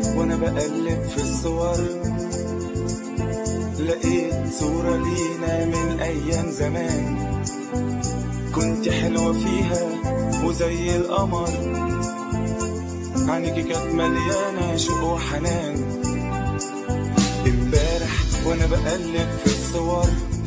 وانا بقلب في الصور لقيت صورة لينا من ايام زمان، كنت حلوة فيها وزي القمر، عينيكي كانت مليانة شوق وحنان. امبارح وانا بقلب في الصور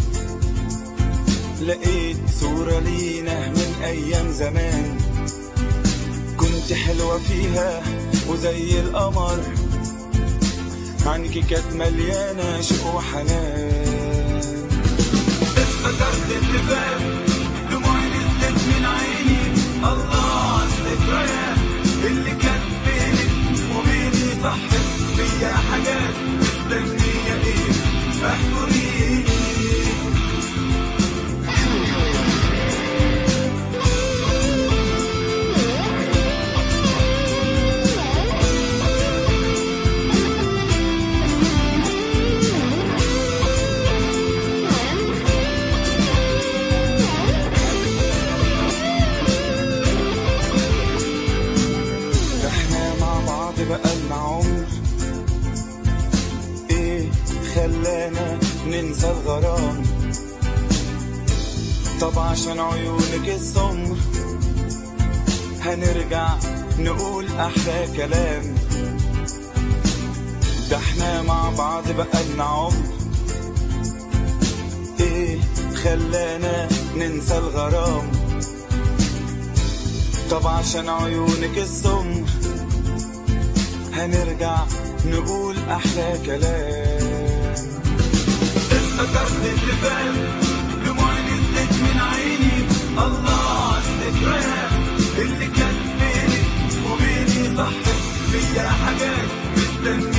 لقيت صورة لينا من ايام زمان، كنت حلوة فيها وزي القمر، عينيكي كانت مليانة شوق وحنان. افتكرت اللي فات، دموعي نزلت من عيني، الله عالذكريات اللي كانت بينك وبيني، صحت فيا حاجات مستنية ايه احضريني. بقالنا عمر، ايه خلانا ننسى الغرام؟ طب عشان عيونك السمر هنرجع نقول احلى كلام. ده احنا مع بعض بقالنا عمر، ايه خلانا ننسى الغرام؟ طب عشان عيونك السمر هنرجع نقول احلى كلام. افتكرت اللي فات، دموعي نزلت من عيني، الله عالذكريات اللي كانت بيني وبيني، صحت فيا حاجات مستنية